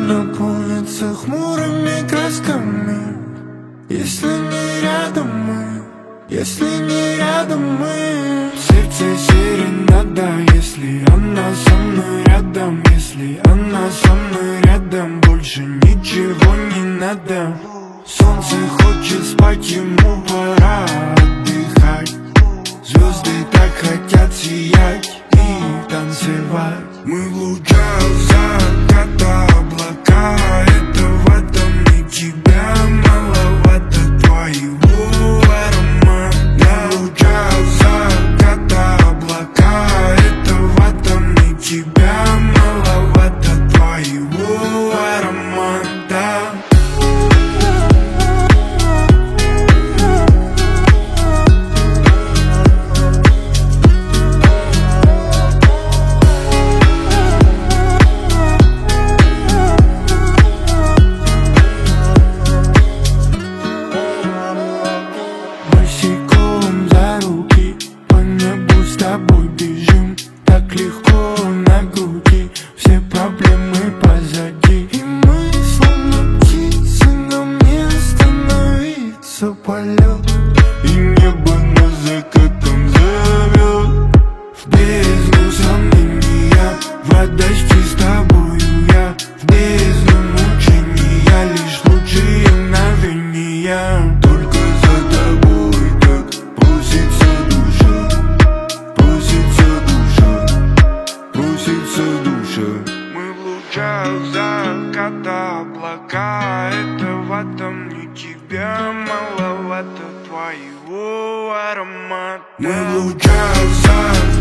наполнится хмурыми красками, если не рядом мы, если не рядом мы. Сердце серенада, если она со мной рядом, если она со мной рядом, больше ничего не надо. Солнце хочет спать, ему пора отдыхать. Звезды так хотят сиять и танцевать. Мы в лучах заката, облака, этого там не тебя маловато, твоего аромата. Я в лучах заката, облака, этого там не тебя маловато, твоего аромата. С тобой бежим, так легко на груди, все проблемы позади. И мы словно птицы, нам не остановиться полет. И небо нас закатом зовет в бездну сомнения, вода с тобою я, в бездну мучения, лишь лучшие мгновения. Только за тобой так просится душа, просится душа. Мы в лучах заката, облака, этого там не тебя маловато, твоего аромата. Мы в лучах заката.